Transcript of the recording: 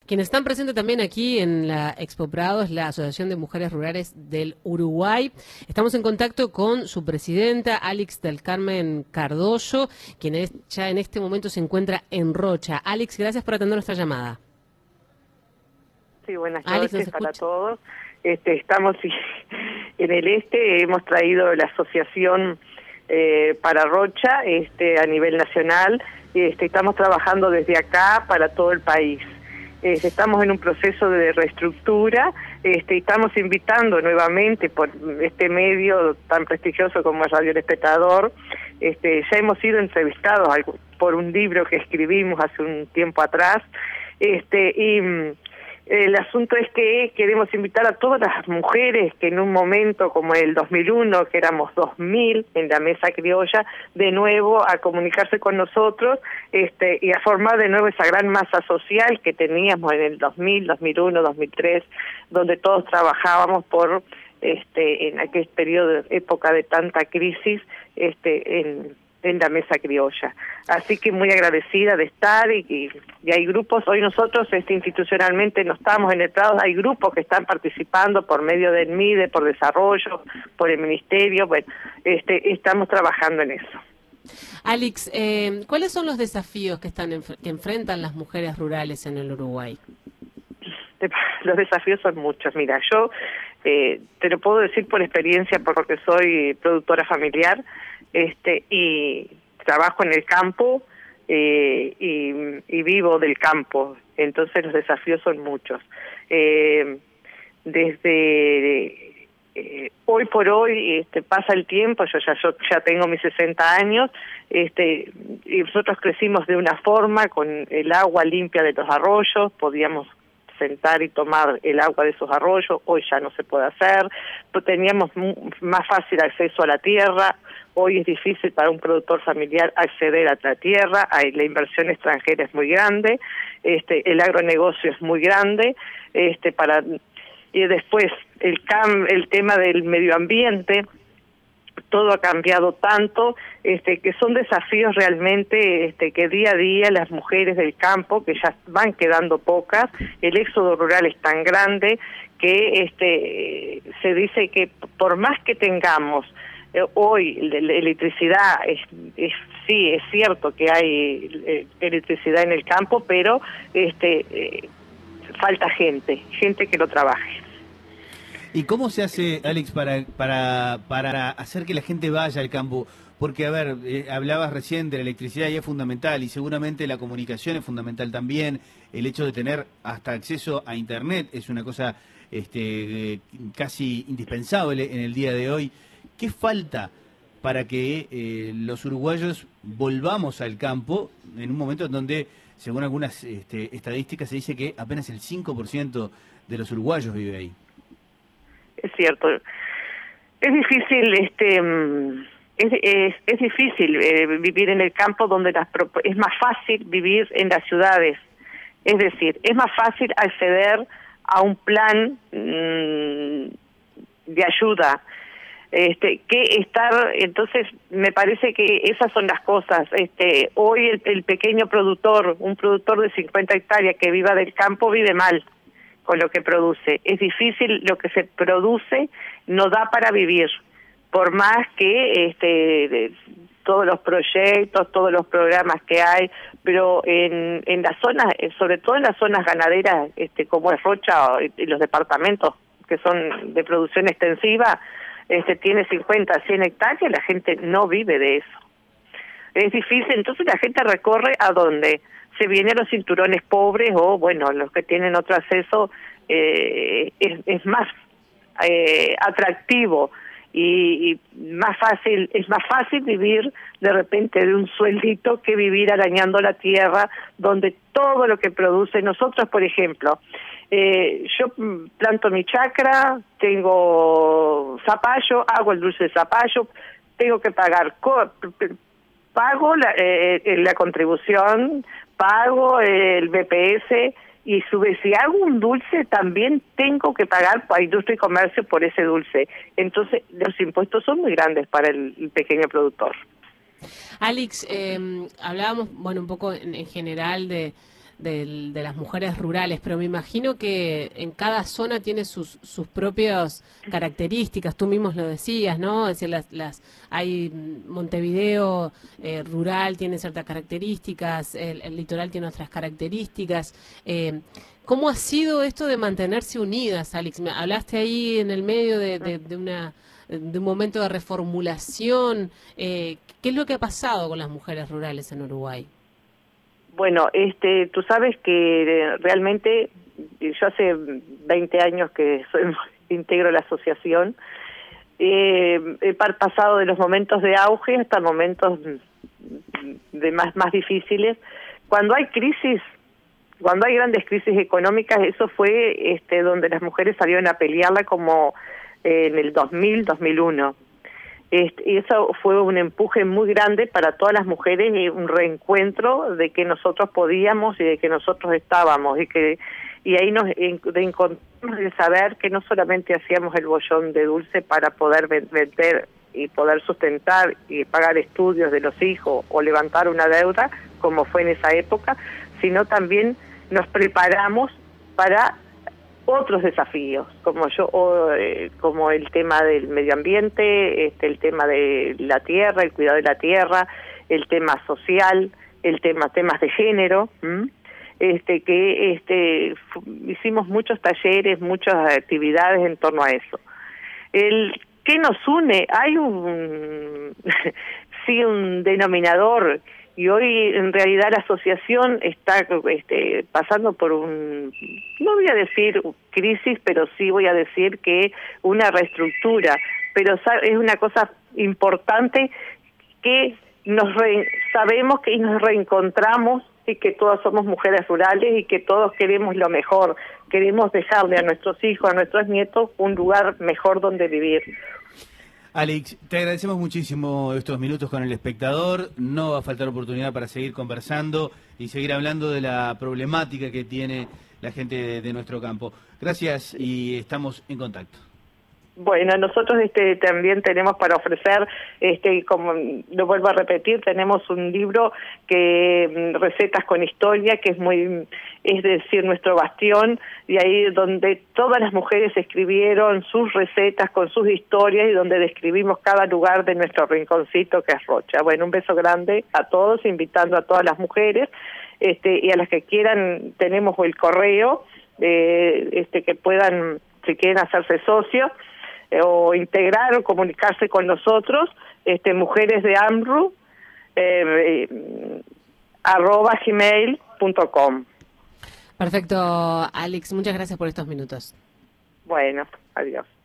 Quienes están presentes también aquí en la Expo Prado es la Asociación de Mujeres Rurales del Uruguay. Estamos en contacto con su presidenta, Alix del Carmen Cardoso, quien ya en este momento se encuentra en Rocha. Alix, gracias por atender nuestra llamada. Sí, buenas Alex, noches para todos. Estamos en el hemos traído la asociación para Rocha a nivel nacional. Estamos trabajando desde acá para todo el país. Estamos en un proceso de reestructura, estamos invitando nuevamente por este medio tan prestigioso como es Radio El Espectador. Ya hemos sido entrevistados por un libro que escribimos hace un tiempo atrás, el asunto es que queremos invitar a todas las mujeres que en un momento como el 2001, que éramos 2000 en la mesa criolla, de nuevo a comunicarse con nosotros y a formar de nuevo esa gran masa social que teníamos en el 2000, 2001, 2003, donde todos trabajábamos por en aquel periodo, época de tanta crisis, en la mesa criolla. Así que muy agradecida de estar y hay grupos, hoy nosotros institucionalmente no estamos en el Prado, hay grupos que están participando por medio del MIDE, por desarrollo, por el ministerio, bueno, estamos trabajando en eso. Alix, ¿cuáles son los desafíos que enfrentan las mujeres rurales en el Uruguay? Los desafíos son muchos. Mira, yo te lo puedo decir por experiencia, porque soy productora familiar, y trabajo en el campo y vivo del campo, entonces los desafíos son muchos. Desde hoy por hoy pasa el tiempo, yo ya tengo mis 60 años, y nosotros crecimos de una forma con el agua limpia de los arroyos, podíamos sentar y tomar el agua de esos arroyos, hoy ya no se puede hacer, teníamos más fácil acceso a la tierra, hoy es difícil para un productor familiar acceder a la tierra, la inversión extranjera es muy grande, el agronegocio es muy grande, y después el tema del medio ambiente, todo ha cambiado tanto, que son desafíos realmente que día a día las mujeres del campo, que ya van quedando pocas, el éxodo rural es tan grande que se dice que por más que tengamos hoy la electricidad, sí, es cierto que hay electricidad en el campo, pero falta gente que lo trabaje. ¿Y cómo se hace, Alix, para hacer que la gente vaya al campo? Porque, a ver, hablabas recién de la electricidad y es fundamental, y seguramente la comunicación es fundamental también. El hecho de tener hasta acceso a Internet es una cosa casi indispensable en el día de hoy. ¿Qué falta para que los uruguayos volvamos al campo en un momento en donde, según algunas estadísticas, se dice que apenas el 5% de los uruguayos vive ahí? Es cierto. Es difícil, es difícil vivir en el campo, donde es más fácil vivir en las ciudades. Es decir, es más fácil acceder a un plan de ayuda que estar. Entonces me parece que esas son las cosas. Hoy el pequeño productor, un productor de 50 hectáreas que viva del campo, vive mal con lo que produce. Es difícil, lo que se produce no da para vivir, por más que todos los proyectos, todos los programas que hay, pero en las zonas, sobre todo en las zonas ganaderas, como es Rocha y los departamentos que son de producción extensiva, tiene 50, 100 hectáreas, la gente no vive de eso. Es difícil, entonces la gente recorre ¿a dónde? Se vienen los cinturones pobres o, bueno, los que tienen otro acceso, es más atractivo y más fácil, es más fácil vivir de repente de un sueldito que vivir arañando la tierra, donde todo lo que produce. Nosotros, por ejemplo, yo planto mi chacra, tengo zapallo, hago el dulce de zapallo, tengo que pagar, pago la contribución, pago el BPS, y si hago un dulce también tengo que pagar a Industria y Comercio por ese dulce. Entonces los impuestos son muy grandes para el pequeño productor. Alix, hablábamos, bueno, un poco en general de las mujeres rurales, pero me imagino que en cada zona tiene sus propias características. Tú mismo lo decías, ¿no? Es decir, hay Montevideo rural tiene ciertas características, el litoral tiene otras características. ¿Cómo ha sido esto de mantenerse unidas, Alex? Me hablaste ahí en el medio de un momento de reformulación. ¿Qué es lo que ha pasado con las mujeres rurales en Uruguay? Bueno, tú sabes que realmente yo hace 20 años que integro la asociación. He pasado de los momentos de auge hasta momentos de más difíciles. Cuando hay crisis, cuando hay grandes crisis económicas, eso fue donde las mujeres salieron a pelearla, como en el 2000, 2001. Y eso fue un empuje muy grande para todas las mujeres, y un reencuentro de que nosotros podíamos y de que nosotros estábamos, y ahí de encontrarnos, de saber que no solamente hacíamos el bollón de dulce para poder vender y poder sustentar y pagar estudios de los hijos o levantar una deuda, como fue en esa época, sino también nos preparamos para otros desafíos, como el tema del medio ambiente, el tema de la tierra, el cuidado de la tierra, el tema social, temas de género, hicimos muchos talleres, muchas actividades en torno a eso. ¿Qué nos une? Hay sí, un denominador. Y hoy, en realidad, la asociación está pasando por no voy a decir crisis, pero sí voy a decir que una reestructura. Pero es una cosa importante que sabemos que nos reencontramos, y que todas somos mujeres rurales y que todos queremos lo mejor. Queremos dejarle a nuestros hijos, a nuestros nietos, un lugar mejor donde vivir. Alex, te agradecemos muchísimo estos minutos con El Espectador. No va a faltar oportunidad para seguir conversando y seguir hablando de la problemática que tiene la gente de nuestro campo. Gracias y estamos en contacto. Bueno, nosotros también tenemos para ofrecer, como lo vuelvo a repetir, tenemos un libro recetas con historia, que es decir, nuestro bastión, y ahí donde todas las mujeres escribieron sus recetas con sus historias, y donde describimos cada lugar de nuestro rinconcito, que es Rocha. Bueno, un beso grande a todos, invitando a todas las mujeres, y a las que quieran, tenemos el correo, que puedan, si quieren, hacerse socios, o integrar o comunicarse con nosotros, mujeres de AMRU, @gmail.com. Perfecto, Alex, muchas gracias por estos minutos. Bueno, adiós.